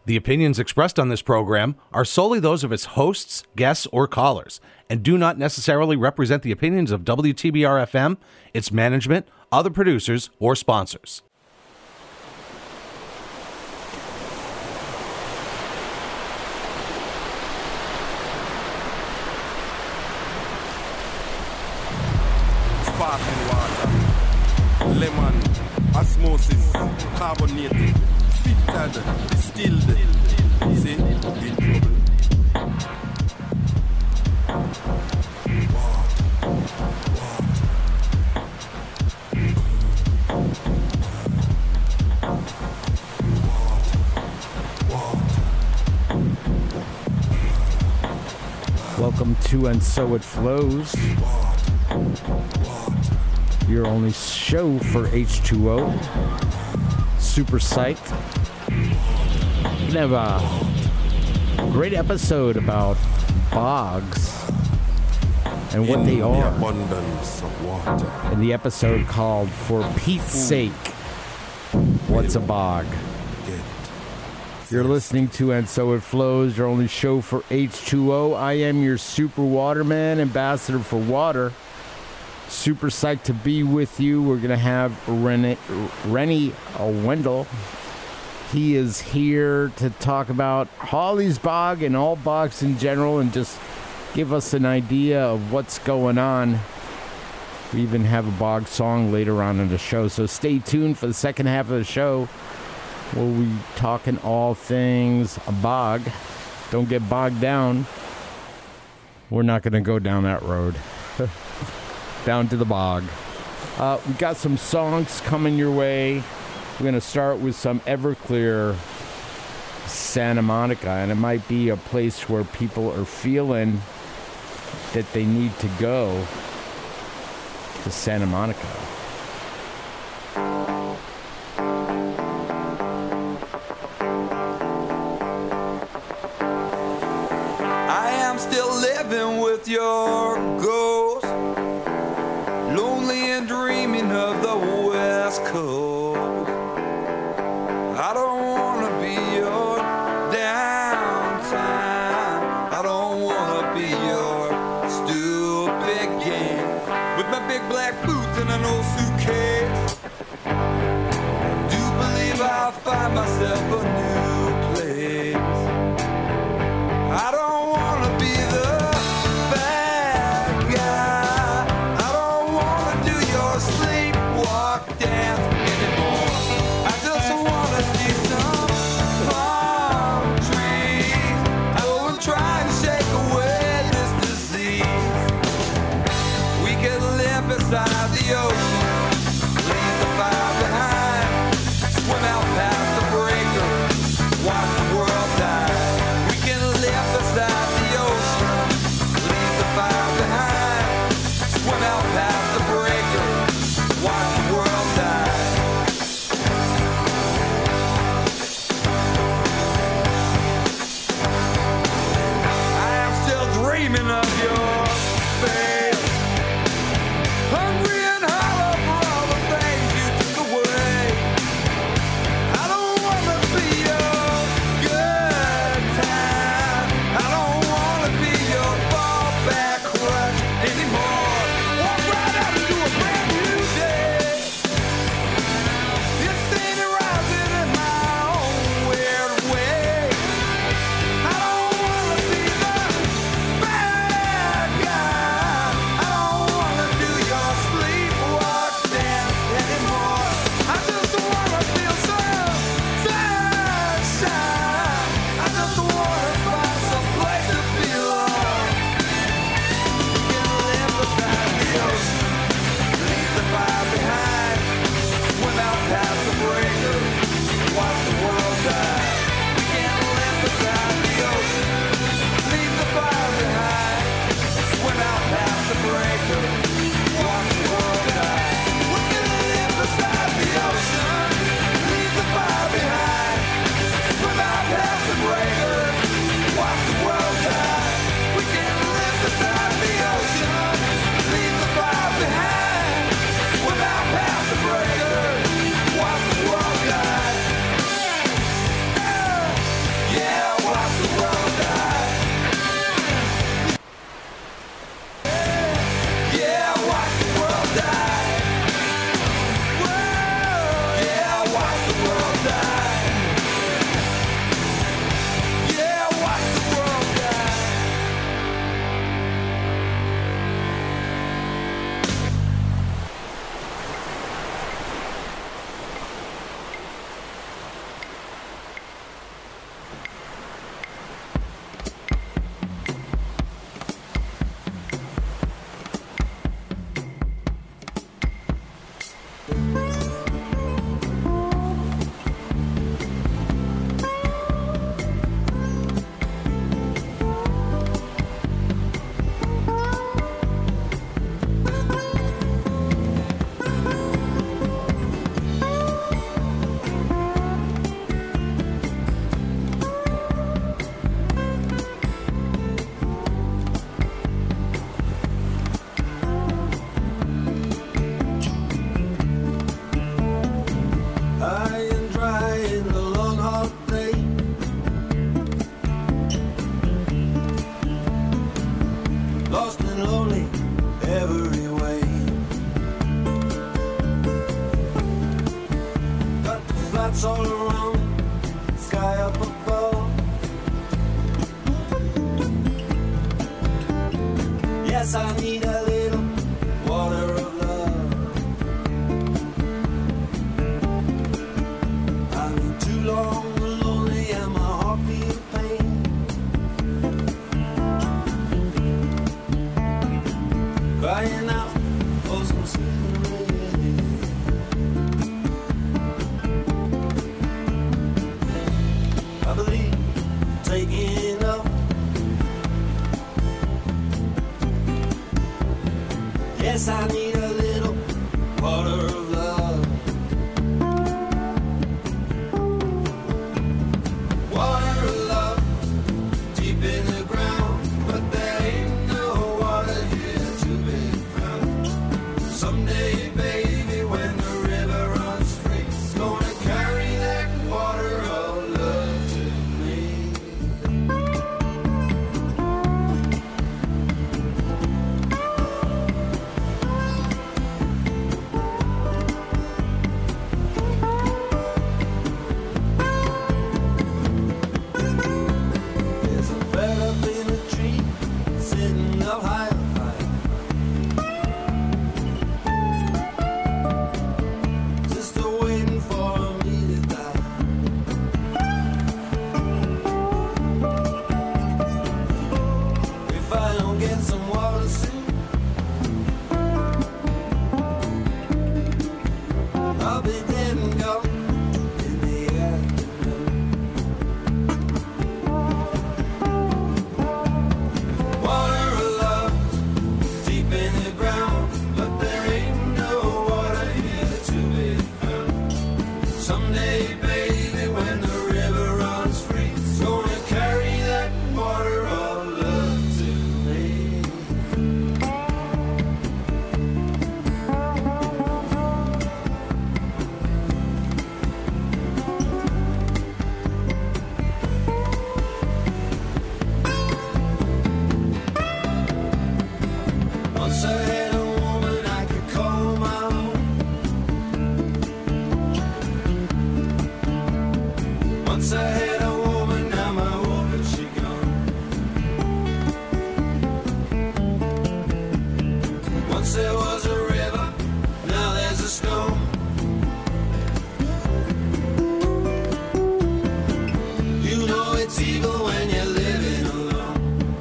The opinions expressed on this program are solely those of its hosts, guests, or callers, and do not necessarily represent the opinions of WTBR-FM, its management, other producers, or sponsors. Sparkling water, lemon, osmosis, carbonated, filtered, distilled. See, in trouble. Welcome to And So It Flows, your only show for H2O. Super psyched. We're going to have a great episode about bogs and what they are. The abundance of water. In the episode called For Pete's Sake, What's a Bog? You're listening to And So It Flows, your only show for H2O. I am your super waterman, ambassador for water. Super psyched to be with you. We're going to have Rennie Wendell. He is here to talk about Hawley's Bog and all bogs in general and just give us an idea of what's going on. We even have a bog song later on in the show, so stay tuned for the second half of the show. We'll be talking all things a bog. Don't get bogged down. We're not going to go down that road. Down to the bog. We got some songs coming your way. We're going to start with some Everclear Santa Monica, and it might be a place where people are feeling that they need to go to Santa Monica. I am still living with your ghost, lonely and dreaming of the West Coast. I don't wanna be your downtime. I don't wanna be your stupid gang with my big black boots and an old suitcase. I do believe I'll find myself a new place. I don't wanna be the bad guy. I don't wanna do your sleepwalk dance anymore. I just wanna see some palm trees. I will try and shake away this disease. We could live beside the ocean, leave the fire behind, swim out past the breaker, Yes, I need a little water of love. I've been too long lonely and my heart feels pain. Crying out for some sweet rain. I believe taking up. Yes, I need a little water of love. Water of love, deep in the ground, but there ain't no water here to be found. Someday, baby, when the river runs free, it's gonna carry that water of love to me. There's a bird up in a tree, sitting up high, just waiting for me to die. If I don't get some water soon, I'll be dead and gone in the afternoon. Water of love, deep in the ground, but there ain't no water here to be found. Someday, baby, when the river runs free, it's gonna carry that water of love to me. Once I had a woman I could call my own. Once I had a woman, now my woman, she gone. Once there was a river, now there's a stone. You know it's evil when you're living alone.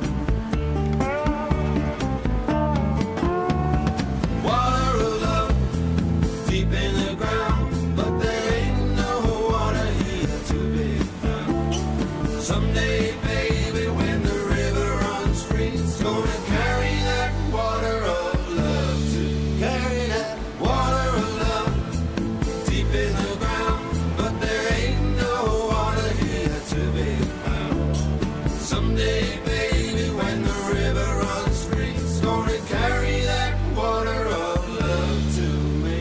Water of love, deep in the ground, but there ain't no water here to be found. Someday, baby, when the river runs free, it's gonna carry that water of love to carry that water of love, deep in the ground, but there ain't no water here to be found. Someday, baby, when the river runs free, it's gonna carry that water of love to me.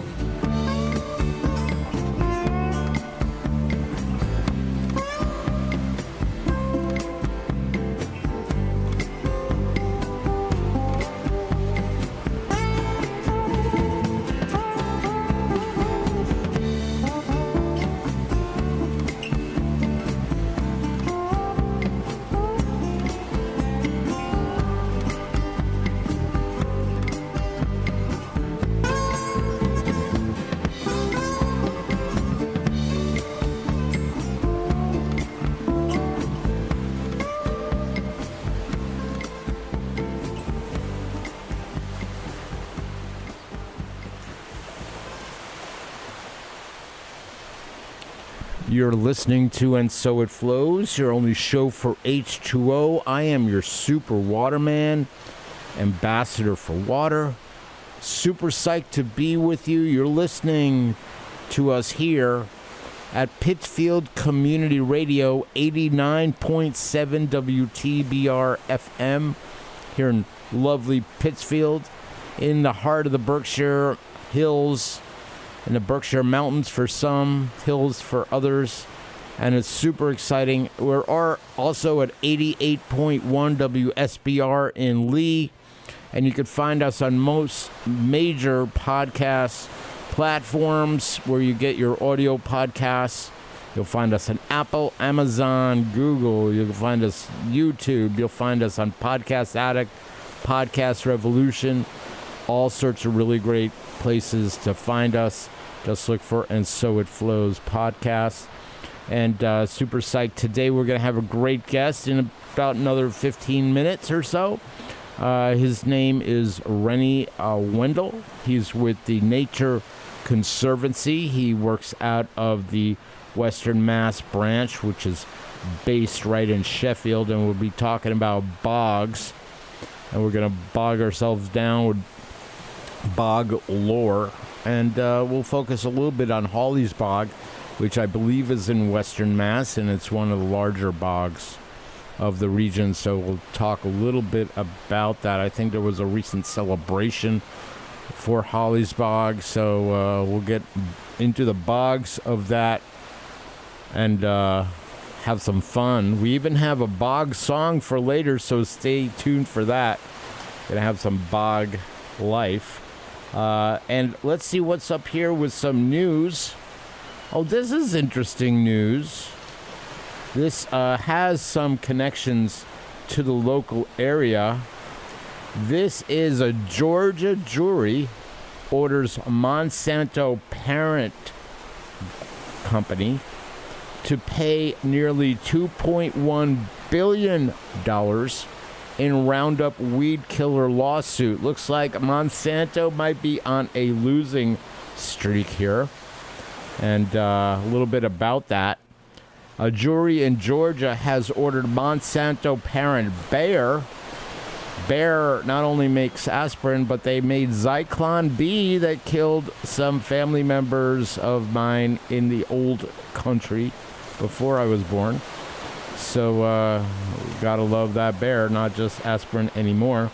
You're listening to And So It Flows, your only show for H2O. I am your super waterman, ambassador for water. Super psyched to be with you. You're listening to us here at Pittsfield Community Radio, 89.7 WTBR FM, here in lovely Pittsfield, in the heart of the Berkshire Hills, in the Berkshire Mountains for some, hills for others, and it's super exciting. We're also at 88.1 WSBR in Lee, and you can find us on most major podcast platforms where you get your audio podcasts. You'll find us on Apple, Amazon, Google. You'll find us YouTube. You'll find us on Podcast Addict, Podcast Revolution. All sorts of really great places to find us. Just look for And So It Flows podcast. And super psyched. Today we're going to have a great guest in about another 15 minutes or so. His name is Rennie Wendell. He's with the Nature Conservancy. He works out of the Western Mass branch, which is based right in Sheffield. And we'll be talking about bogs. And we're going to bog ourselves down with bog lore, and we'll focus a little bit on Hawley's Bog, which I believe is in Western Mass, and it's one of the larger bogs of the region, so we'll talk a little bit about that. I think there was a recent celebration for Hawley's Bog, so we'll get into the bogs of that and have some fun. We even have a bog song for later, so stay tuned for that. Gonna have some bog life. And let's see what's up here with some news. Oh, this is interesting news. This has some connections to the local area. This is a Georgia jury orders Monsanto parent company to pay nearly $2.1 billion in Roundup weed killer lawsuit. Looks like Monsanto might be on a losing streak here. And a little bit about that. A jury in Georgia has ordered Monsanto parent Bayer. Bayer not only makes aspirin, but they made Zyklon B that killed some family members of mine in the old country before I was born. So, gotta love that Bayer, not just aspirin anymore.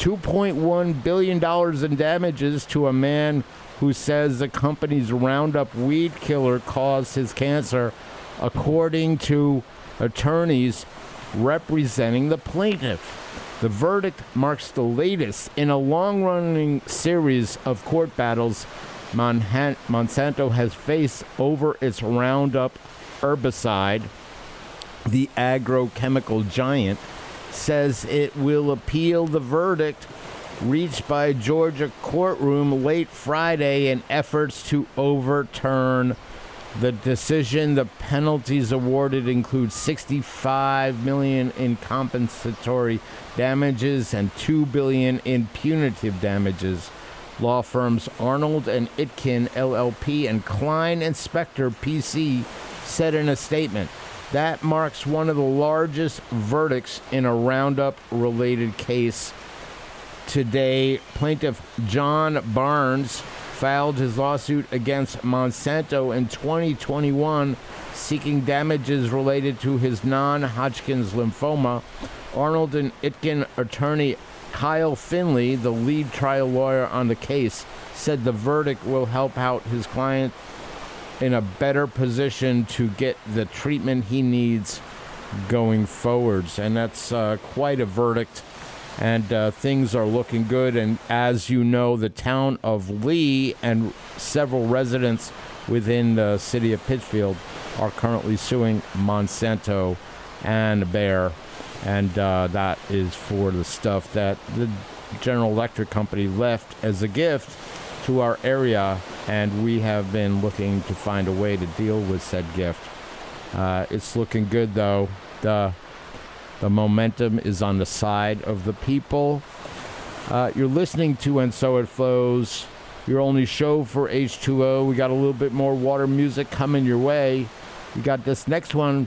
$2.1 billion in damages to a man who says the company's Roundup weed killer caused his cancer, according to attorneys representing the plaintiff. The verdict marks the latest in a long-running series of court battles Monsanto has faced over its Roundup herbicide. The agrochemical giant says it will appeal the verdict reached by a Georgia courtroom late Friday in efforts to overturn the decision. The penalties awarded include $65 million in compensatory damages and $2 billion in punitive damages. Law firms Arnold and Itkin LLP and Klein and Spector PC said in a statement. That marks one of the largest verdicts in a Roundup-related case. Today, plaintiff John Barnes filed his lawsuit against Monsanto in 2021, seeking damages related to his non-Hodgkin's lymphoma. Arnold and Itkin attorney Kyle Finley, the lead trial lawyer on the case, said the verdict will help out his client in a better position to get the treatment he needs going forwards. And that's quite a verdict. And things are looking good. And as you know, the town of Lee and several residents within the city of Pittsfield are currently suing Monsanto and Bayer. And that is for the stuff that the General Electric Company left as a gift to our area, and we have been looking to find a way to deal with said gift. It's looking good, though. The momentum is on the side of the people. You're listening to And So It Flows, your only show for H2O. We got a little bit more water music coming your way. We got this next one,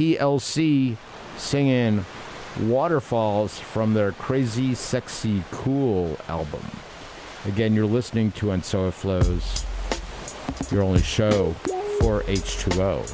TLC, singing Waterfalls from their Crazy Sexy Cool album. Again, you're listening to And So It Flows, your only show for H2O.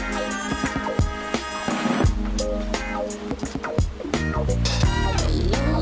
Lord,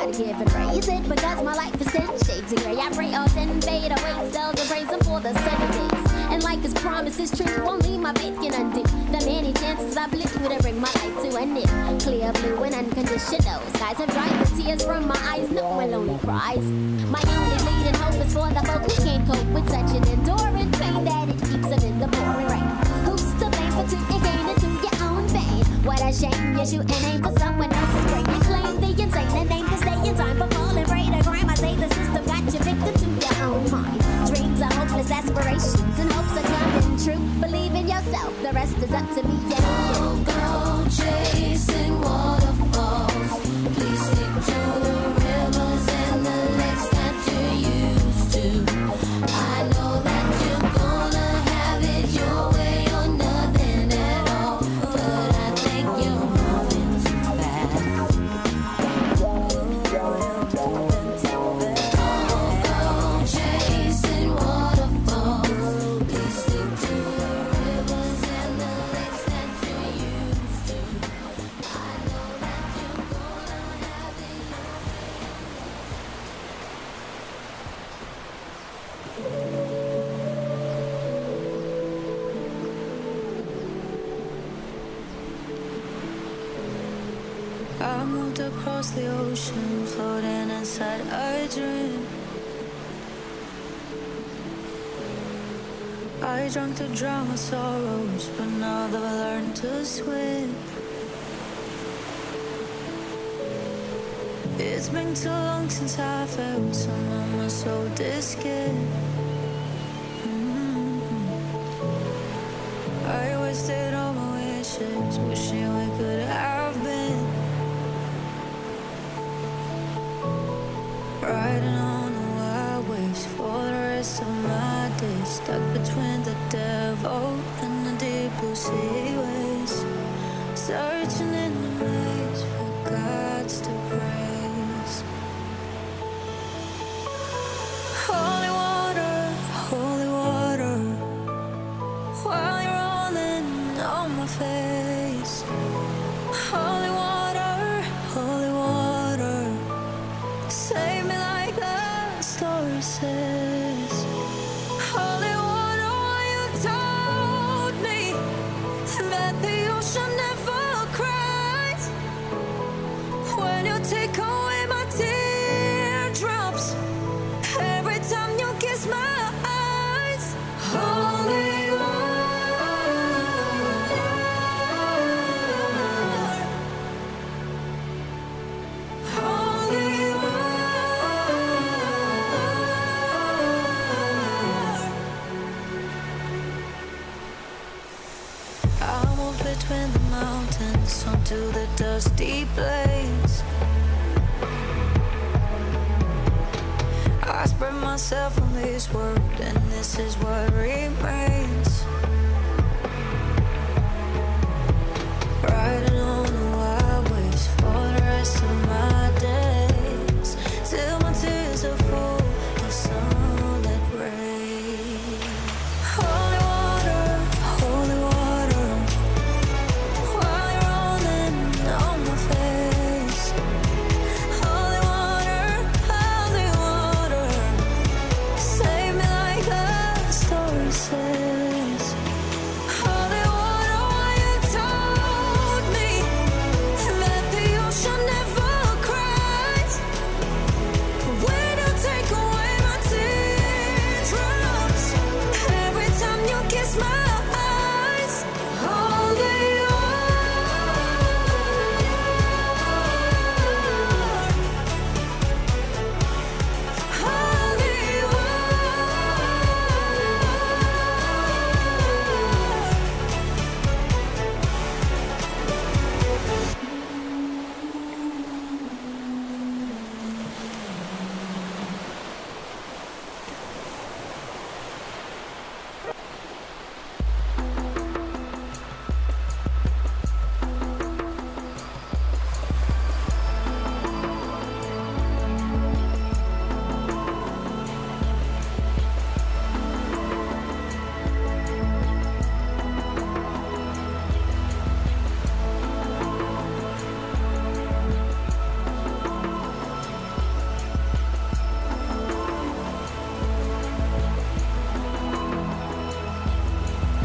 gotta give and praise it because my life is 10 shades of gray. I pray all 10 fade away, seldom praise him for the 7 days. And like his promise is true, only my faith can undo the many chances I blew to bring my life to an end. Clear blue and unconditional skies have dried the tears from my eyes. No one lonely cries. My only bleeding hope is for the folk who can't cope with such an enduring pain that it keeps them in the pouring rain. Who's to blame for taking gain into your own vein? What a shame you shoot and aim for someone else's brain. You claim the insane and aim to stay in time for falling prey to crime. I say the system got you victim to your own mind. Dreams are hopeless aspirations and hopes are coming true. Believe in yourself, the rest is up to me and you. Go chasing waterfalls. Please stick to the rivers and the lakes that you used to. I know that you're gonna have it your way or nothing at all, but I think you're moving too fast. Go chasing waterfalls. Please stick to the rivers and the lakes that you used to. I know that you're gonna have it your way. I moved across the ocean, floating inside a dream. I drank to drown my sorrows, but now that I learned to swim. It's been too long since I felt someone so distant. I wasted all my wishes, wishing we could have been. Riding on the wild waves for the rest of my days, stuck between the devil and the deep blue sea waves, searching in the maze for gods to praise. Holy water, while you're rolling on my face. Holy water, save me like the story says. Holy water, why you told me that the ocean never cries? When you take away my teardrops, every time you kiss my eyes. Holy water, holy water. I moved between the mountains onto the dusty plains. I spread myself on this world, and this is what remains. Riding on the wild waves for the rest of my days, till my tears are full of solid rain. Holy water, while you're rolling on my face. Holy water, save me like the story says.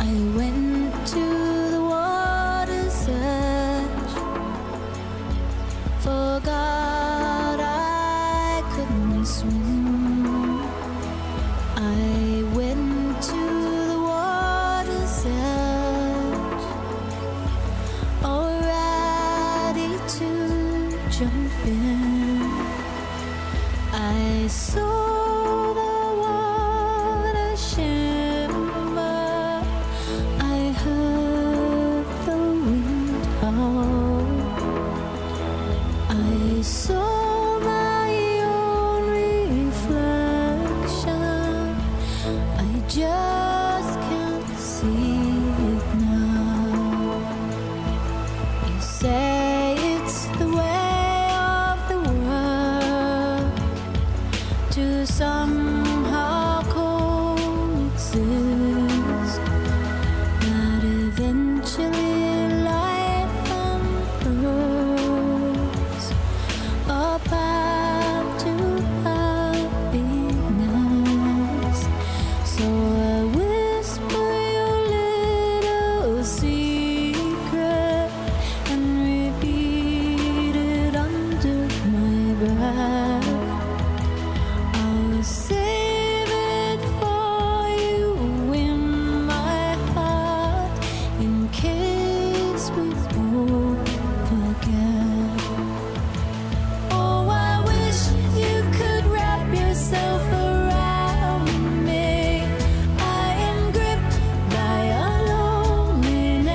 I went to the water's edge. Forgot I couldn't swim. I went to the water's edge, all ready to jump in. I saw the water shimmer. I heard the wind howl. I saw my own reflection. I just can't see it now. You say it's the way of the world to somehow coexist, that eventually life unfurls a path to happiness. So I whisper your little secret and repeat it under my breath. I'll save it for you in my heart in case we both forget. Oh, I wish you could wrap yourself around me. I am gripped by a loneliness.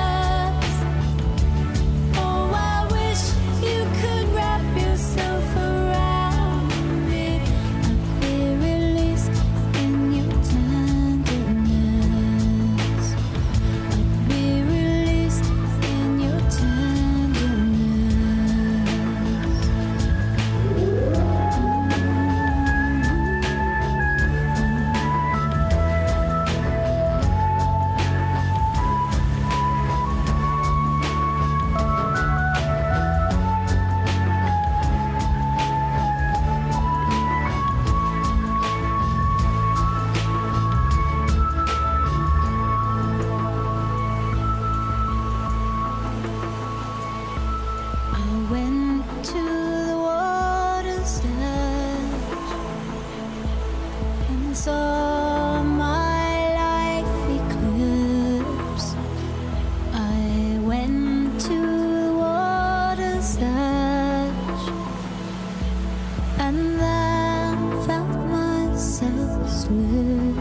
Oh, I wish you could wrap yourself around me. I'd be released in your tenderness. I'd be released in your tenderness. I went to the water's edge and saw my life eclipse. I went to the water's edge and then felt myself slip.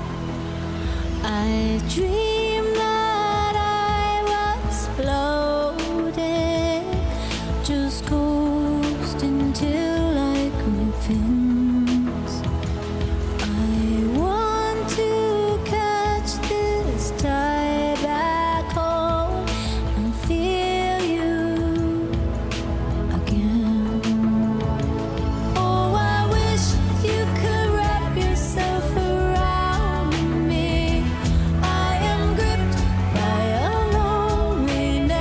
I dreamed that I was floating, just coasting till I grew fins. I want to catch this tide back home and feel you again. Oh, I wish you could wrap yourself around me. I am gripped by a loneliness.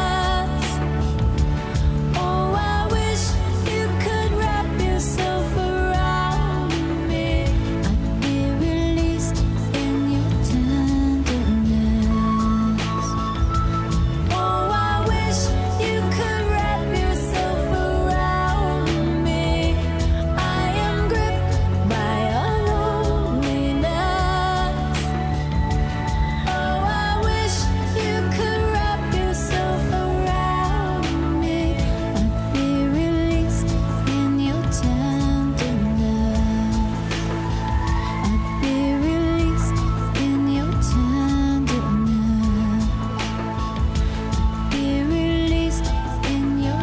Oh, I wish you could wrap yourself around me. I'd be released in your tenderness. Oh, I wish you could wrap yourself around me. I am gripped by a loneliness. Oh, I wish you could wrap yourself around me. I'd be released in your tenderness. I'd be released in your tenderness. I'd be released in your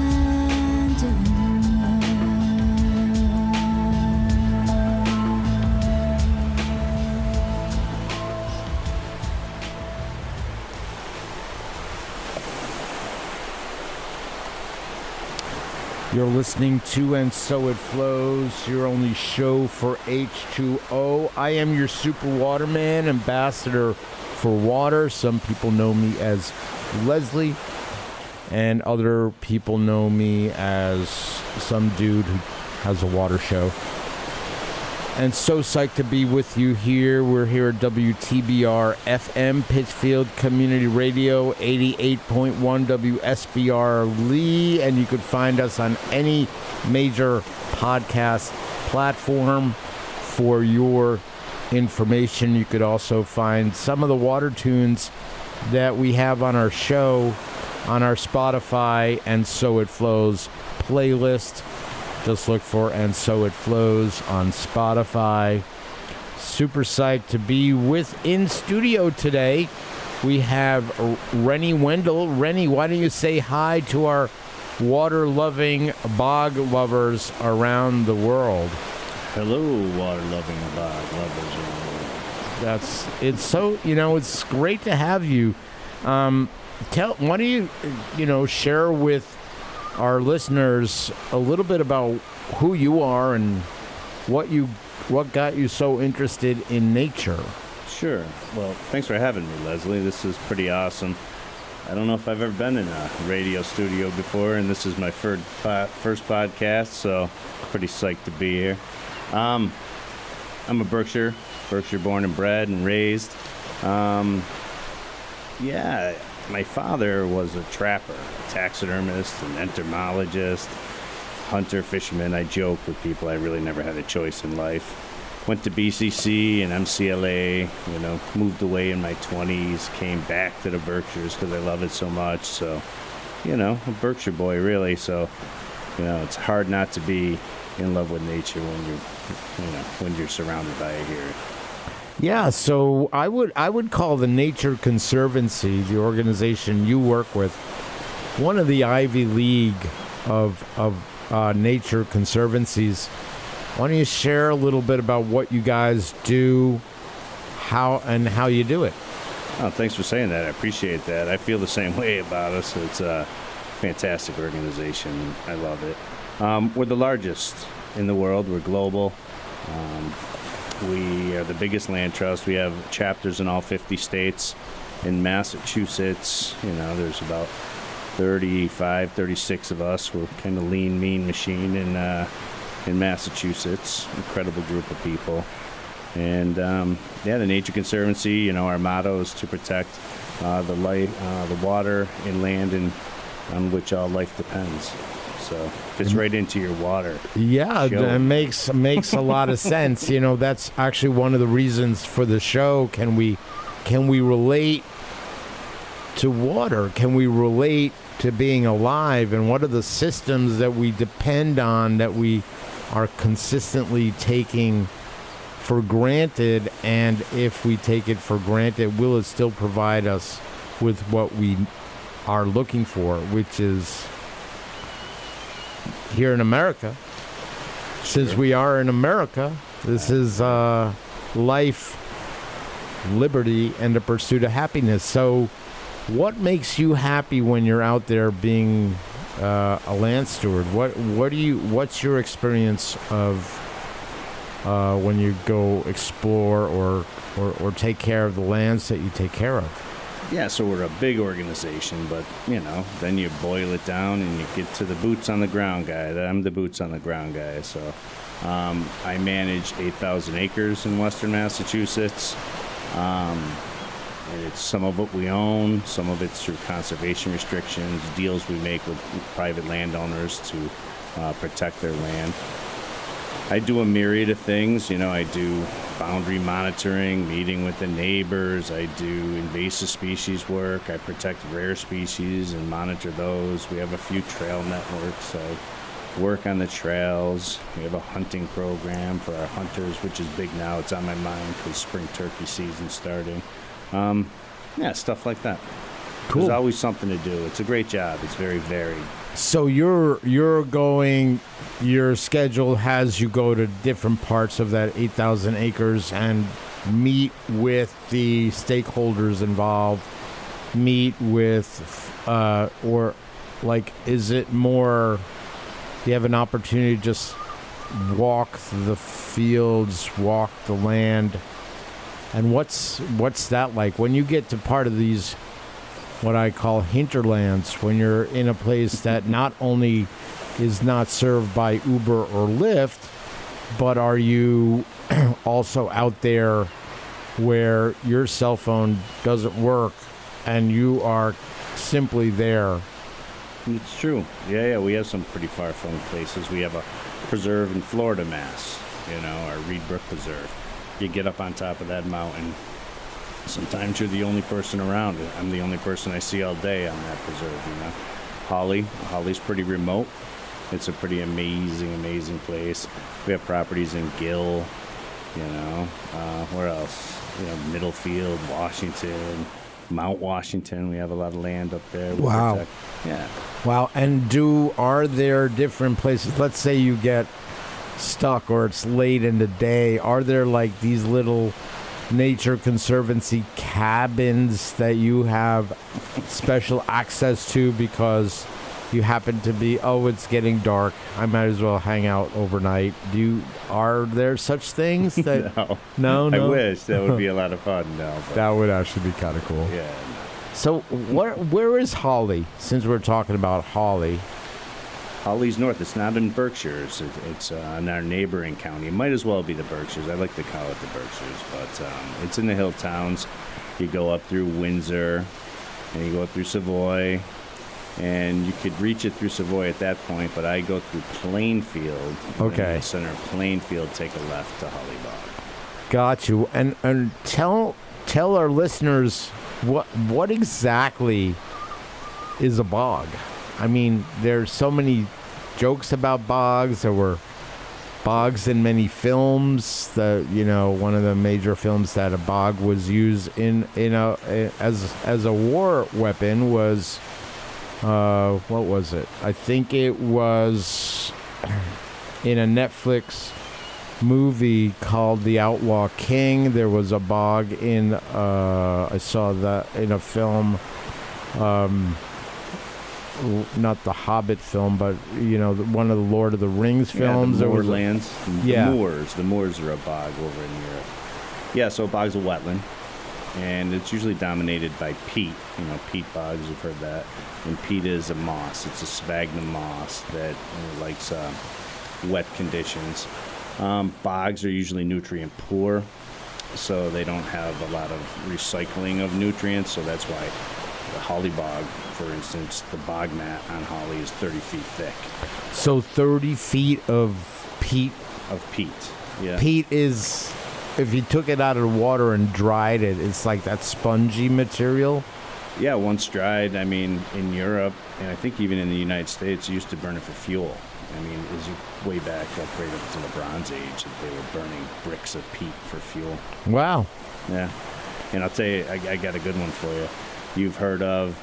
You're listening to And So It Flows, your only show for H2O. I am your Super Waterman, ambassador for water. Some people know me as Leslie, and other people know me as some dude who has a water show. and so psyched to be with you here. We're here at WTBR FM, Pittsfield Community Radio, 88.1 WSBR Lee, and you could find us on any major podcast platform for your information. You could also find some of the water tunes that we have on our show on our Spotify And So It Flows playlist. Just look for And So It Flows on Spotify. Super psyched to be in studio today. We have Rennie Wendell. Rennie, why don't you say hi to our water-loving bog lovers around the world? Hello, water-loving bog lovers. It's great to have you. Why don't you share with our listeners a little bit about who you are and what got you so interested in nature? Sure. Well, thanks for having me, Leslie. This is pretty awesome. I don't know if I've ever been in a radio studio before, and this is my first podcast, so pretty psyched to be here. I'm a Berkshire born and bred and raised. My father was a trapper, a taxidermist, an entomologist, hunter, fisherman. I joke with people I really never had a choice in life. Went to BCC and MCLA, moved away in my 20s, came back to the Berkshires because I love it so much. So, a Berkshire boy, really. So, it's hard not to be in love with nature when you're surrounded by it here. Yeah, so I would call the Nature Conservancy, the organization you work with, one of the Ivy League of nature conservancies. Why don't you share a little bit about what you guys do, how you do it? Oh, thanks for saying that. I appreciate that. I feel the same way about us. It's a fantastic organization. I love it. We're the largest in the world. We're global. We are the biggest land trust. We have chapters in all 50 states. In Massachusetts, there's about 35, 36 of us. We're kind of lean, mean machine in Massachusetts. Incredible group of people. And, the Nature Conservancy, our motto is to protect the water and land on which all life depends. So it's right into your water. Yeah, that makes a lot of sense. That's actually one of the reasons for the show. Can we relate to water? Can we relate to being alive? And what are the systems that we depend on that we are consistently taking for granted? And if we take it for granted, will it still provide us with what we are looking for, which is here in America? Since we are in America, this is life, liberty, and the pursuit of happiness. So what makes you happy when you're out there being a land steward? What's your experience of when you go explore or take care of the lands that you take care of? Yeah, so we're a big organization, but, then you boil it down and you get to the boots on the ground guy. I'm the boots on the ground guy. So I manage 8,000 acres in western Massachusetts. And it's some of it we own, some of it's through conservation restrictions, deals we make with private landowners to protect their land. I do a myriad of things. I do boundary monitoring, meeting with the neighbors. I do invasive species work. I protect rare species and monitor those. We have a few trail networks. I work on the trails. We have a hunting program for our hunters, which is big now. It's on my mind because spring turkey season's starting. Stuff like that. Cool. There's always something to do. It's a great job. It's very varied. So your schedule has you go to different parts of that 8,000 acres and meet with the stakeholders involved, meet with, is it more, do you have an opportunity to just walk the fields, walk the land? And what's that like when you get to part of these, what I call hinterlands, when you're in a place that not only is not served by Uber or Lyft, but are you also out there where your cell phone doesn't work and you are simply there. It's true. Yeah, we have some pretty far-flung places. We have a preserve in Florida, Mass, our Reed Brook Preserve. You get up on top of that mountain. Sometimes you're the only person around. I'm the only person I see all day on that preserve, Holly's pretty remote. It's a pretty amazing place. We have properties in Gill, where else? Middlefield, Washington, Mount Washington. We have a lot of land up there. Wow. Yeah. Wow. And are there different places? Let's say you get stuck or it's late in the day. Are there like these little Nature Conservancy cabins that you have special access to because you happen to be, it's getting dark, I might as well hang out overnight? Are there such things that no I wish that would be a lot of fun. No, but that would actually be kind of cool. yeah. So where is Holly, since we're talking about Holly? Holly's north. It's not in Berkshires. It's in our neighboring county. It might as well be the Berkshires. I like to call it the Berkshires, but it's in the hill towns. You go up through Windsor, and you go up through Savoy, and you could reach it through Savoy at that point, but I go through Plainfield. Okay. In the center of Plainfield, take a left to Holly Bog. Got you. And tell our listeners what exactly is a bog. I mean, there's so many jokes about bogs. There were bogs in many films. One of the major films that a bog was used as a war weapon was what was it? I think it was in a Netflix movie called The Outlaw King. There was a bog in I saw that in a film, not the Hobbit film, but one of the Lord of the Rings films. Yeah, the There was Moorlands. Yeah. The Moors are a bog over in Europe. Yeah, so a bog's a wetland, and it's usually dominated by peat. Peat bogs, you've heard that. And peat is a moss. It's a sphagnum moss that likes wet conditions. Bogs are usually nutrient poor, so they don't have a lot of recycling of nutrients, so that's why the Holly bog, for instance, the bog mat on Holly is 30 feet thick. So 30 feet of peat. Of peat, yeah. Peat is, if you took it out of the water and dried it, it's like that spongy material. Yeah, once dried, in Europe, and I think even in the United States, you used to burn it for fuel. It was way back, like right up to the Bronze Age, that they were burning bricks of peat for fuel. Wow. Yeah. And I'll tell you, I got a good one for you. You've heard of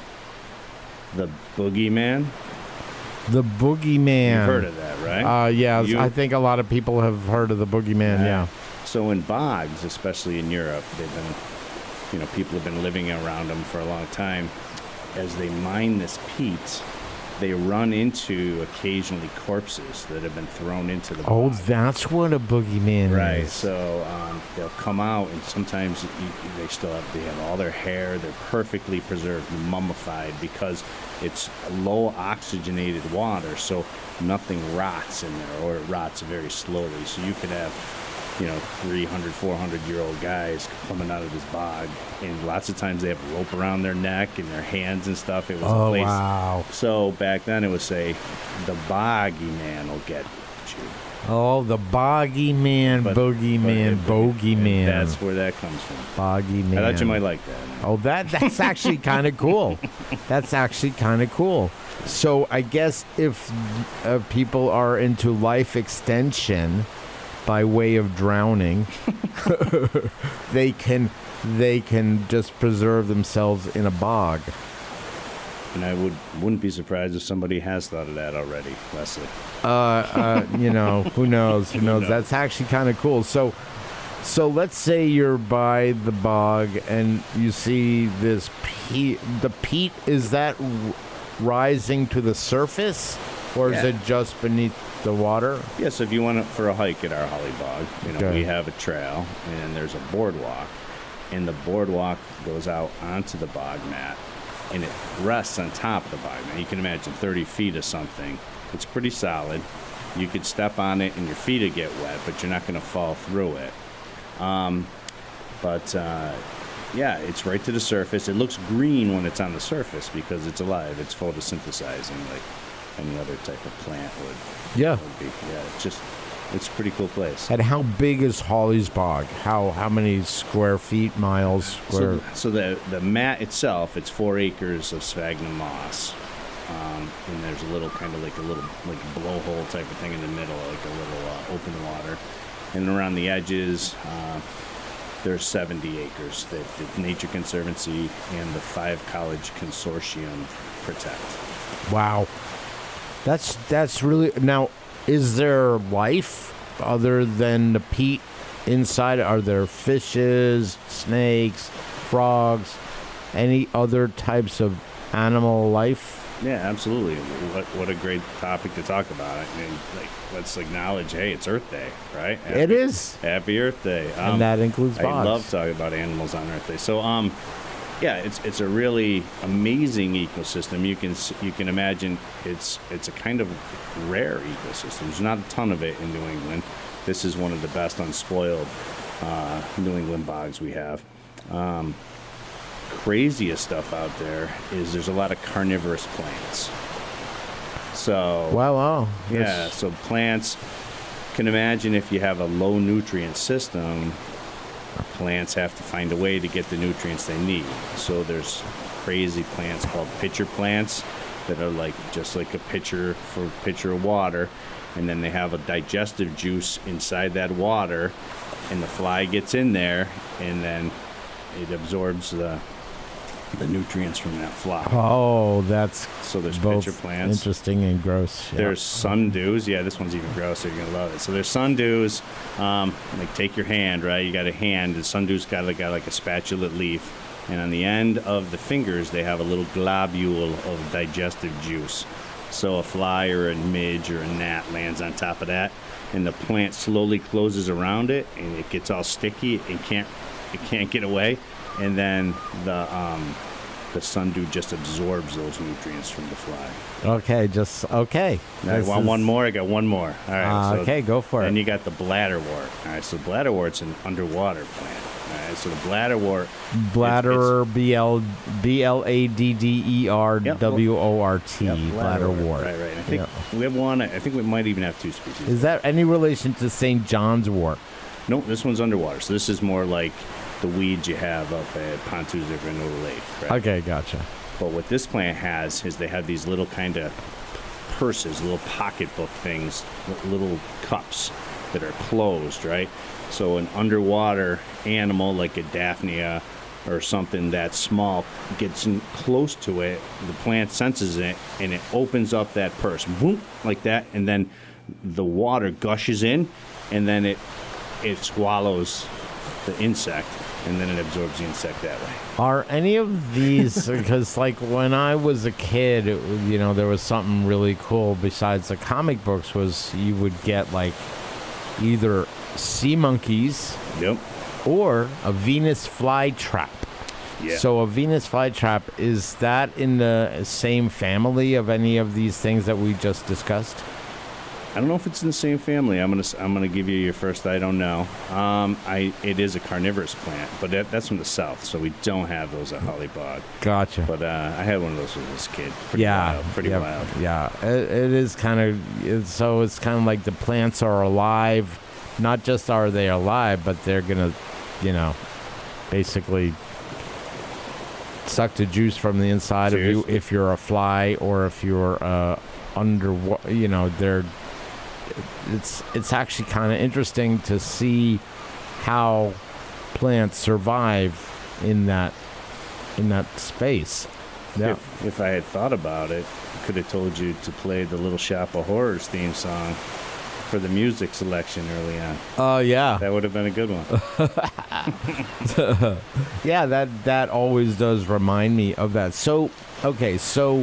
the Boogeyman? The Boogeyman. You've heard of that, right? Yeah, I think a lot of people have heard of the Boogeyman, yeah. So in bogs, especially in Europe, they've been, people have been living around them for a long time. As they mine this peat, they run into occasionally corpses that have been thrown into the bog. Oh, that's what a boogeyman Right, is. so they'll come out, and sometimes they have all their hair. They're perfectly preserved, mummified, because it's low oxygenated water, so nothing rots in there, or it rots very slowly. So you could have 300, 400-year-old guys coming out of this bog, and lots of times they have rope around their neck and their hands and stuff. It was a place. Wow. So back then it would say, the boggy man will get you. Oh, the boggy man, boogeyman, bogeyman. That's where that comes from. Boggy man. I thought you might like that. Oh, that's actually kind of cool. That's actually kind of cool. So I guess if people are into life extension by way of drowning, they can just preserve themselves in a bog. And I wouldn't be surprised if somebody has thought of that already, Leslie. Who knows? Who knows? That's actually kind of cool. So let's say you're by the bog and you see this peat. The peat, is that rising to the surface, or is it just beneath the water? Yeah, so if you went up for a hike at our Holly Bog, Okay. we have a trail, and there's a boardwalk, and the boardwalk goes out onto the bog mat, and it rests on top of the bog mat. You can imagine 30 feet of something It's pretty solid. You could step on it and your feet would get wet, but you're not going to fall through it. Yeah, it's right to the surface. It looks green when it's on the surface because it's alive. It's photosynthesizing like any other type of plant would. Yeah. Be. Yeah, it's a pretty cool place. And how big is Hawley's Bog? How many square feet, miles, square? So the mat itself, it's 4 acres of sphagnum moss. And there's a little kind of like a blowhole type of thing in the middle, like a little open water. And around the edges, there's 70 acres that the Nature Conservancy and the 5 college consortium protect. Wow. That's really... Now, is there life other than the peat inside? Are there fishes, snakes, frogs, any other types of animal life? Yeah, absolutely. What a great topic to talk about. I mean, like, let's acknowledge, hey, it's Earth Day, right? It is. Happy Earth Day. And that includes bogs. I love talking about animals on Earth Day. So, yeah, it's a really amazing ecosystem. You can imagine it's a kind of rare ecosystem. There's not a ton of it in New England. This is one of the best unspoiled New England bogs we have. Craziest stuff out there is there's a lot of carnivorous plants. So wow. Yeah, so plants, can imagine if you have a low nutrient system, plants have to find a way to get the nutrients they need. So there's crazy plants called pitcher plants that are just like a pitcher of water, and then they have a digestive juice inside that water, and the fly gets in there, and then it absorbs the nutrients from that fly. Oh, that's so there's both pitcher plants. Interesting and gross. Yeah. There's sundews. Yeah, this one's even grosser. You're gonna love it. So there's sundews. Like take your hand, right? You got a hand. The sundew's got like a spatulate leaf, and on the end of the fingers they have a little globule of digestive juice. So a fly or a midge or a gnat lands on top of that, and the plant slowly closes around it, and it gets all sticky. It can't get away. And then the sundew just absorbs those nutrients from the fly. Okay. I want one more. I got one more. All right. Okay, go for it. And you got the bladderwort. All right. So bladderwort's an underwater plant. All right. So the bladderwort. Bladder, BLADDERWORT. Yep, bladderwort. Right. I think we have one. I think we might even have 2 species. Is that any relation to St. John's wort? No, this one's underwater. So this is more like the weeds you have up at Pontoons River and Oda Lake. Right? Okay, gotcha. But what this plant has is they have these little kind of purses, little pocketbook things, little cups that are closed, right? So an underwater animal like a Daphnia or something that small gets in close to it, the plant senses it, and it opens up that purse, boom, like that, and then the water gushes in, and then it swallows the insect, and then it absorbs the insect that way. Are any of these, because like when I was a kid, there was something really cool besides the comic books, was you would get like either sea monkeys, yep, or a Venus flytrap. Yeah. So a Venus flytrap, is that in the same family of any of these things that we just discussed? I don't know if it's in the same family. I'm gonna give you your first. I don't know. It is a carnivorous plant, but that's from the south, so we don't have those at Hawley Bog. Gotcha. But I had one of those when I was a kid. Pretty wild. Yeah, it is kind of. So it's kind of like the plants are alive. Not just are they alive, but they're gonna, basically suck the juice from the inside of you if you're a fly, or if you're they're. It's actually kind of interesting to see how plants survive in that space. Yeah. If I had thought about it, I could have told you to play the Little Shop of Horrors theme song for the music selection early on. Oh, yeah. That would have been a good one. Yeah, that always does remind me of that. So, okay,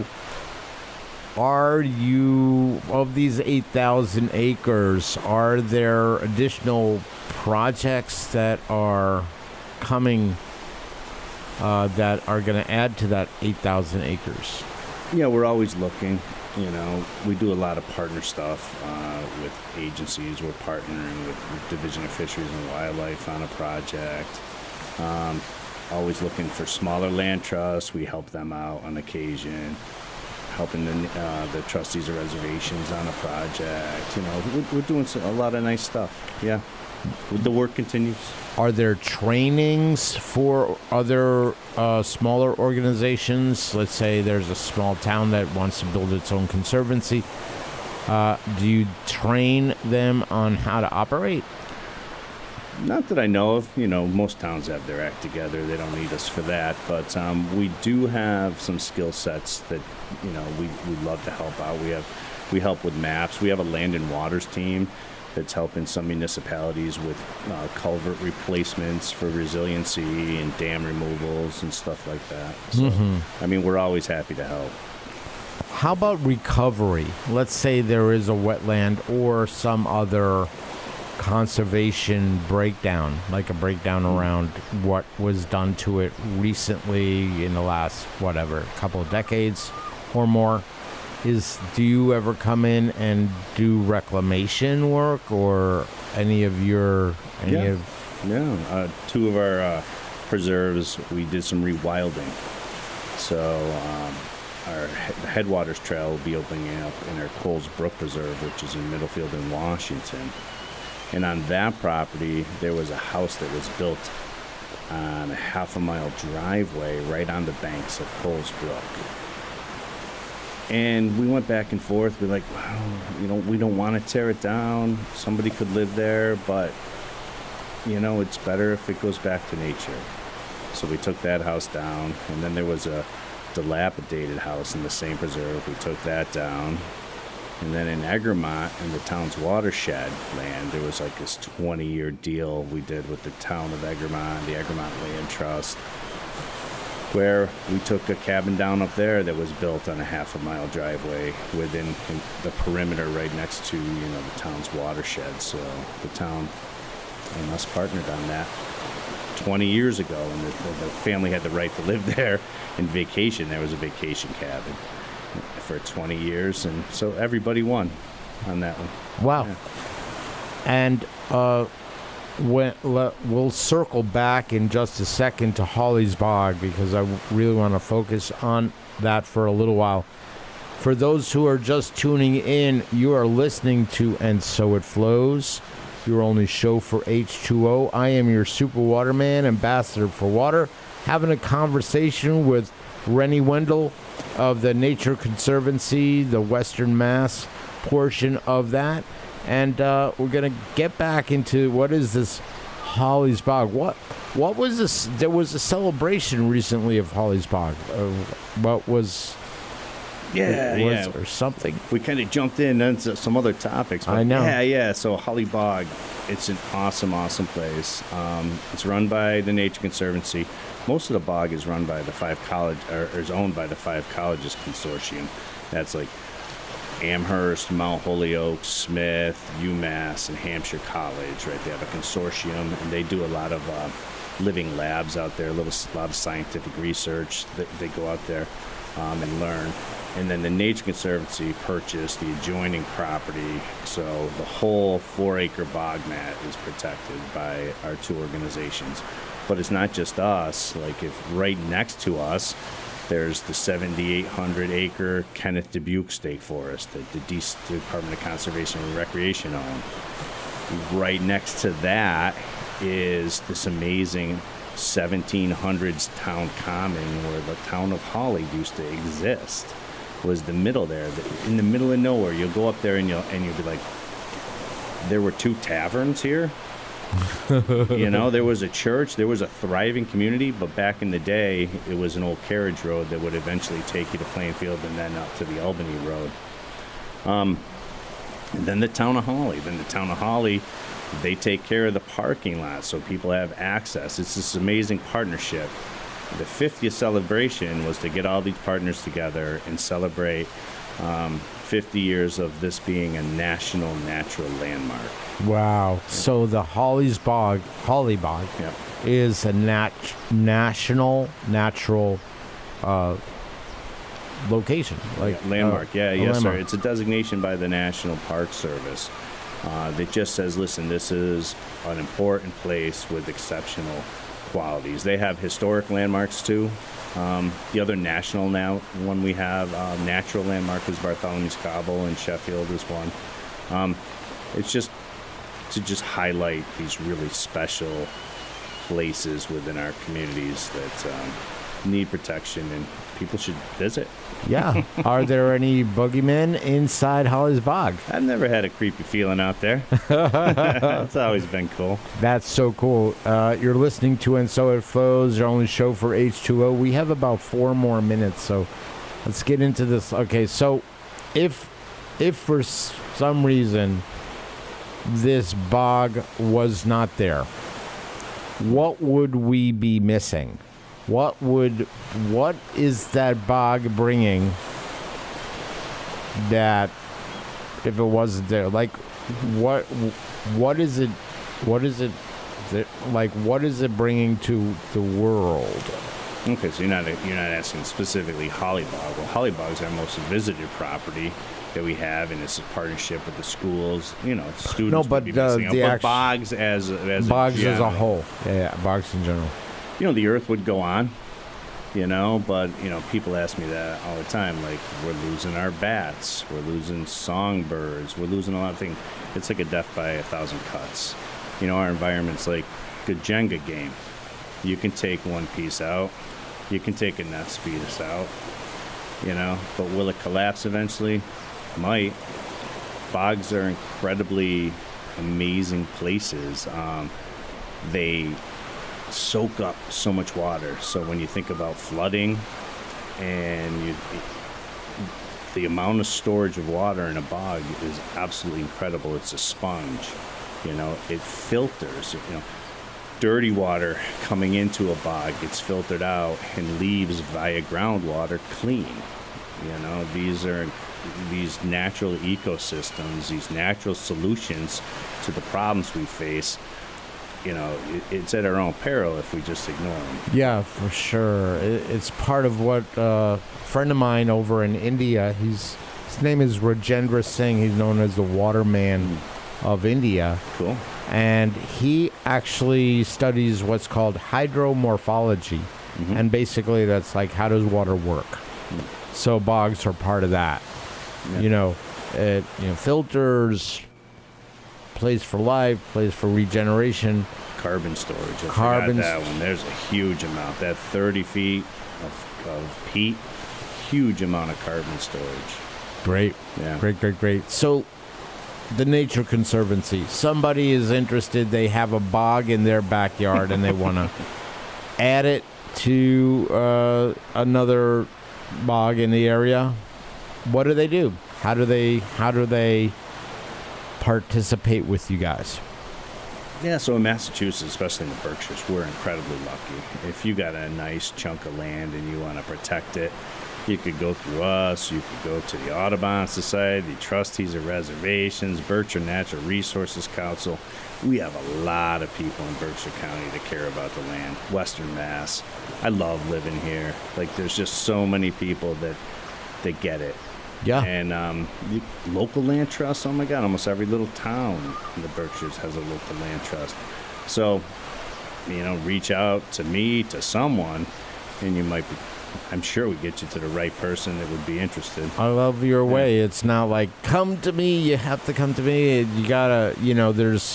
are you, of these 8,000 acres, are there additional projects that are coming that are going to add to that 8,000 acres? Yeah, we're always looking. You know, we do a lot of partner stuff with agencies. We're partnering with Division of Fisheries and Wildlife on a project. Always looking for smaller land trusts. We help them out on occasion. Helping the trustees of reservations on a project. You know, we're doing a lot of nice stuff. Yeah, the work continues. Are there trainings for other smaller organizations? Let's say there's a small town that wants to build its own conservancy. Do you train them on how to operate? Not that I know of. You know, most towns have their act together. They don't need us for that. But we do have some skill sets that, you know, we love to help out. We help with maps. We have a land and waters team that's helping some municipalities with culvert replacements for resiliency and dam removals and stuff like that. So, I mean, we're always happy to help. How about recovery? Let's say there is a wetland or some other conservation breakdown, like a breakdown around what was done to it recently in the last, whatever, couple of decades or more. Do you ever come in and do reclamation work or any of your... Two of our preserves, we did some rewilding. So our Headwaters Trail will be opening up in our Coles Brook Preserve, which is in Middlefield in Washington. And on that property, there was a house that was built on a half-a-mile driveway right on the banks of Coles Brook. And we went back and forth. We're like, wow, you know, we don't want to tear it down. Somebody could live there, but, you know, it's better if it goes back to nature. So we took that house down. And then there was a dilapidated house in the same preserve. We took that down. And then in Egremont, in the town's watershed land, there was like this 20-year deal we did with the town of Egremont, the Egremont Land Trust, where we took a cabin down up there that was built on a half-a-mile driveway within the perimeter right next to, you know, the town's watershed. So the town and us partnered on that 20 years ago, and the family had the right to live there and vacation. There was a vacation cabin for 20 years, and so everybody won on that one. Wow. Yeah. And we'll circle back in just a second to Holly's Bog, because I really want to focus on that for a little while. For those who are just tuning in, you are listening to And So It Flows, your only show for H2O. I am your Super Waterman, ambassador for water, having a conversation with Rennie Wendell of the Nature Conservancy, the Western Mass portion of that. And we're going to get back into what is this Holly's Bog. What was this? There was a celebration recently of Holly's Bog. What was... or something. We kind of jumped in into some other topics. But I know. Yeah. So Holly Bog, it's an awesome place. It's run by the Nature Conservancy. Most of the bog is run by the is owned by the 5 Colleges Consortium. That's like Amherst, Mount Holyoke, Smith, UMass, and Hampshire College. Right, they have a consortium, and they do a lot of living labs out there. A lot of scientific research. They go out there and learn. And then the Nature Conservancy purchased the adjoining property, so the whole 4-acre bog mat is protected by our 2 organizations. But it's not just us. Like, if right next to us, there's the 7,800-acre Kenneth Dubuque State Forest that the Department of Conservation and Recreation own. Right next to that is this amazing 1700s town common where the town of Holly used to exist. Was the middle there, in the middle of nowhere. You'll go up there and you'll be like, there were 2 taverns here. You know, there was a church, there was a thriving community, but back in the day, it was an old carriage road that would eventually take you to Plainfield and then up to the Albany Road. And then the town of Holly. They take care of the parking lot so people have access. It's this amazing partnership. The 50th celebration was to get all these partners together and celebrate 50 years of this being a national natural landmark. Wow. So the Holly Bog, Yep. is a national natural location, like landmark. a Yes, sir. landmark. It's a designation by the National Park Service that just says, listen, this is an important place with exceptional qualities. They have historic landmarks too. The other national one we have, natural landmark, is Bartholomew's Cobble in Sheffield is one. It's just to highlight these really special places within our communities that need protection and people should visit. Yeah. Are there any boogeymen inside Holly's Bog? I've never had a creepy feeling out there. It's always been cool. That's so cool. You're listening to And So It Flows, your only show for H2O. We have about 4 more minutes, so let's get into this. Okay, so if for some reason this bog was not there, what would we be missing? What is that bog bringing that if it wasn't there? Like, what is it bringing to the world? Okay, so you're not asking specifically Holly Bog. Well, Holly Bog is our most visited property that we have, and it's a partnership with the schools. Students. No, but would be missing out. the But actual- bogs as Bogs as a general. whole. Yeah, bogs in general. The earth would go on, but, people ask me that all the time, like, we're losing our bats, we're losing songbirds, we're losing a lot of things. It's like a death by 1,000 cuts. Our environment's like a Jenga game. You can take one piece out, you can take a nest piece out, but will it collapse eventually? Might. Bogs are incredibly amazing places. They soak up so much water. So when you think about flooding and the amount of storage of water in a bog is absolutely incredible. It's a sponge. It filters. Dirty water coming into a bog gets filtered out and leaves via groundwater clean. These natural ecosystems, these natural solutions to the problems we face. It's at our own peril if we just ignore them. Yeah, for sure. It's part of what a friend of mine over in India, his name is Rajendra Singh. He's known as the Waterman of India. Cool. And he actually studies what's called hydromorphology. Mm-hmm. And basically that's like, how does water work? So bogs are part of that. Yeah. Filters, place for life, place for regeneration. Carbon storage. I Carbon forgot that one. There's a huge amount. That 30 feet of peat, huge amount of carbon storage. Great. Yeah. Great. So, the Nature Conservancy. Somebody is interested. They have a bog in their backyard and they want to add it to another bog in the area. What do they do? How do they participate with you guys? Yeah, so in Massachusetts, especially in the Berkshires, we're incredibly lucky. If you got a nice chunk of land and you want to protect it, you could go through us, you could go to the Audubon Society, the Trustees of Reservations, Berkshire Natural Resources Council. We have a lot of people in Berkshire County that care about the land. Western Mass. I love living here. Like, there's just so many people that get it. Yeah. And the local land trust, oh my God, almost every little town in the Berkshires has a local land trust. So, reach out to me, to someone, and you might be, I'm sure we get you to the right person that would be interested. I love your way. It's not like, come to me, you have to come to me. You gotta, there's,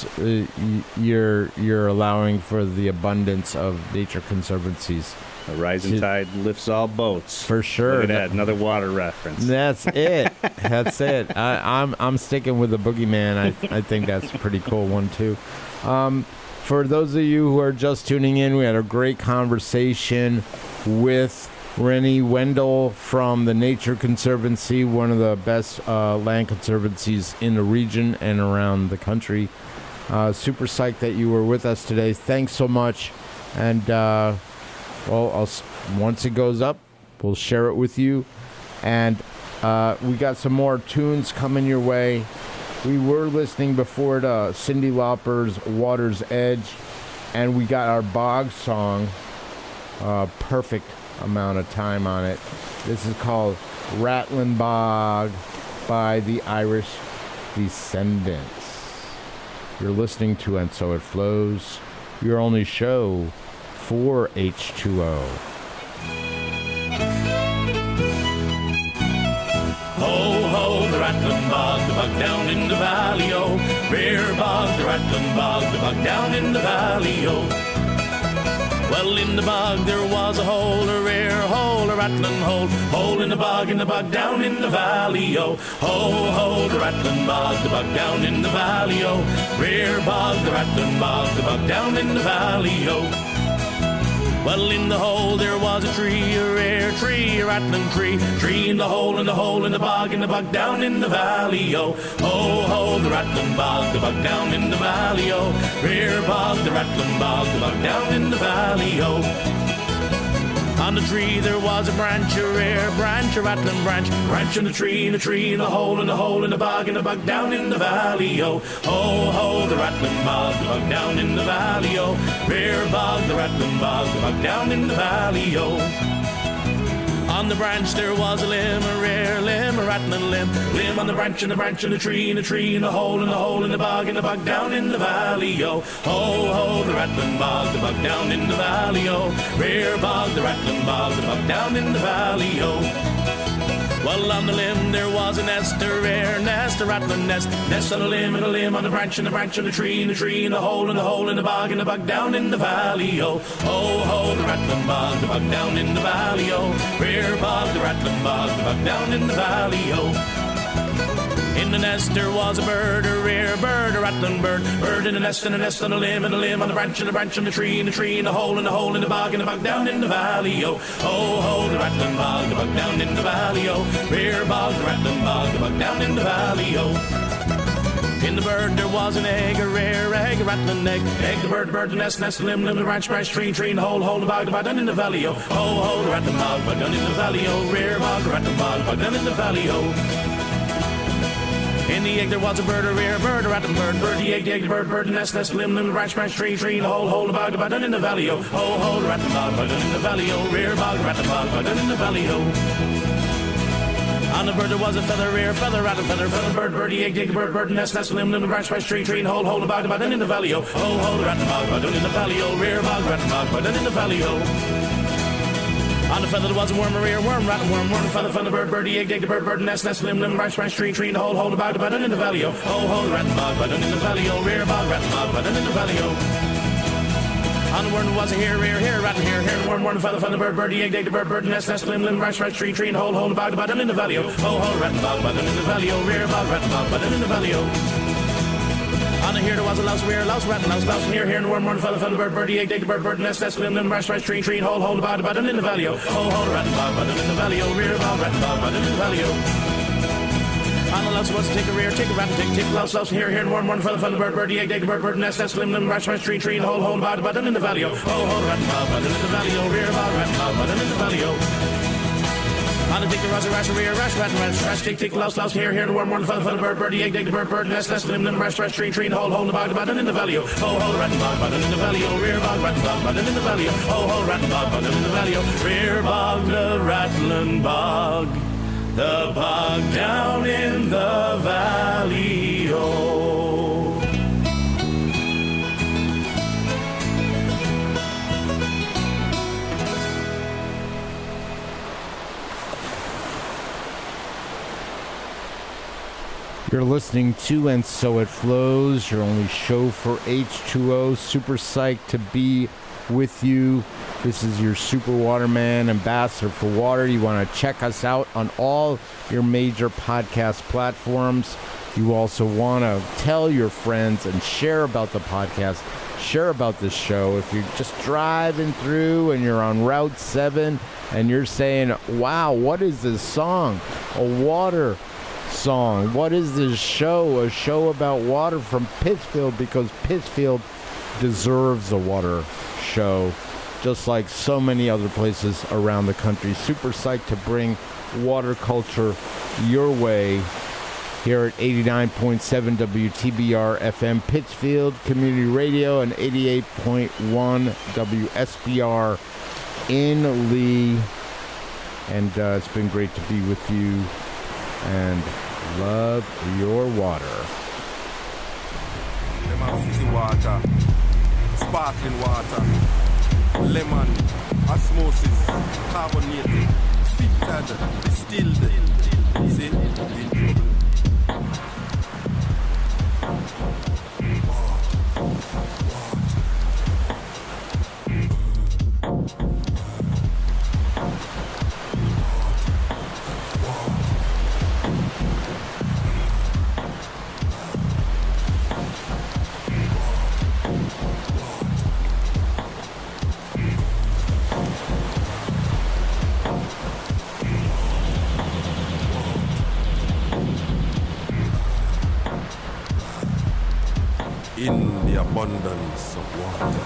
you're allowing for the abundance of nature conservancies. A rising tide lifts all boats. For sure. Look at that, another water reference. That's it. That's it. I'm sticking with the boogeyman. I think that's a pretty cool one too. For those of you who are just tuning in, we had a great conversation with Rennie Wendell from the Nature Conservancy, one of the best land conservancies in the region and around the country. Super psyched that you were with us today. Thanks so much. And once it goes up, we'll share it with you. And we got some more tunes coming your way. We were listening before to Cyndi Lauper's Water's Edge, and we got our bog song, Perfect amount of time on it. This is called Rattling Bog by the Irish Descendants. You're listening to And So It Flows, your only show for H2O. Ho, ho, the rattling bog, the bog down in the valley, oh. Rear bog, the rattling bog, the bog down in the valley, oh. Well, in the bog there was a hole, a rear hole, a rattling hole in the bog down in the valley, oh. Ho, ho, the rattling bog, the bog down in the valley, oh. Rear bog, the rattling bog, the bog down in the valley, oh. Well, in the hole there was a tree, a rare tree, a rattling tree in the hole, in the hole, in the bog down in the valley, oh. Ho, ho, the rattling bog down in the valley, oh. Rear bog, the rattling bog down in the valley, oh. On the tree there was a branch, a rare branch, a rattling branch in the tree, in the hole, in the bog down in the valley, oh. Ho, ho, the rattling bog down in the valley, oh. Rear bog, the rattling bog down in the valley, oh. On the branch there was a limb, a rare limb, a rattling limb on the branch, in the tree, in the hole, in the bog down in the valley, oh. Ho, ho, the rattling bog down in the valley, oh. Rear bog, the rattling bog down in the valley, oh. Well, on the limb there was a nest, a rare nest, a rattling nest on a limb, on the branch, in the tree, in the hole, in the bog down in the valley, oh. Ho, ho, the rattling bog down in the valley, oh. Rear bog, the rattling bog down in the valley, oh. In the nest there was a bird, a rare bird, a rattling bird in the nest, on a limb, on the branch, in the tree, in the hole, in the bog down in the valley, oh. Ho, ho, the rattling bog down in the valley, oh. Rear bog, the rattling bog down in the valley, oh. In the bird there was an egg, a rare egg, a rattling egg, the bird, the nest, limb, the branch, tree, in the hole, the bog down in the valley, oh. Ho, ho, the rattling bog down in the valley, oh. Rear bog, the rattling bog down in the valley, oh. In the egg there was a bird, a rare bird, a rattling bird, the egg, the bird, the nest, limb, the branch, tree, in the hole, the bog down in the valley, oh. Ho, ho, the rattling bog down in the valley, oh. Rear bog, the rattling bog down in the valley, oh. On the bird there was a feather, rare feather, rattling feather, bird, the egg, the bird, the nest, limb, the branch, tree, in the hole, the bog down in the valley, oh. Ho, ho, the rattling bog down in the valley, oh. Rear bog, rattling bog down in the valley, oh. On the feather there was a worm, a rare worm, rattling worm, feather, bird, the egg, the bird, nest, limb, branch, tree, in the hole, the bog down in the valley, oh. Ho, ho, the rattling bog down in the valley, oh. Rear bog, rattling bog down in the valley, oh. On the worm there was a hare, rattling hare, worm, feather, bird, the egg, the bird, nest, limb, branch, tree, in the hole, the bog down in the valley, oh. Ho, ho, the rattling bog down in the valley, oh. Rear bog, rattling bog down in the valley, oh. On the here there was a louse, rare louse, rattling louse, here, and worm, feather, bird, the egg, the bird, nest, limb, branch, tree, in the hole, the bog down in the valley, oh. Ho, ho, the rattling bog down in the valley, oh. Rear bog, rattling bog down in the valley, oh. On the louse was to take a rear, take a rattle, take louse, here, and worm, feather, bird, the egg, the bird, nest, limb, branch, tree, in the hole, the bog down in the valley, oh. Ho, ho, the rattling bog down in the valley, oh. Rear bog, rattling bog down in the valley, oh. On the dick, the rash, rear, rash, take, louse, here, and worm, feather, bird, the egg, the bird, nest, limb, branch, tree, in the hole, the bog down in the valley, oh. Ho, ho, the rattling bog down in the valley, oh. Rear bog, rattling bog down in the valley, oh. Ho, ho, the rattling bog down in the valley, oh. Rear bog, the rattling bog, the bog down in the valley, oh. You're listening to And So It Flows, your only show for H2O. Super psyched to be with you. This is your Super Waterman ambassador for water. You want to check us out on all your major podcast platforms. You also want to tell your friends and share about the podcast, share about this show. If you're just driving through and you're on Route 7 and you're saying, wow, what is this song? A water song. What is this show? A show about water from Pittsfield, because Pittsfield deserves a water show, just like so many other places around the country. Super psyched to bring water culture your way here at 89.7 WTBR FM Pittsfield Community Radio and 88.1 WSBR in Lee. And it's been great to be with you. And love your water. Lemon fizzy water, sparkling water, lemon, osmosis, carbonated, filtered, distilled. See, in trouble. In the abundance of water,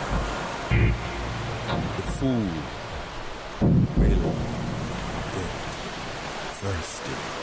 the food will get thirsty.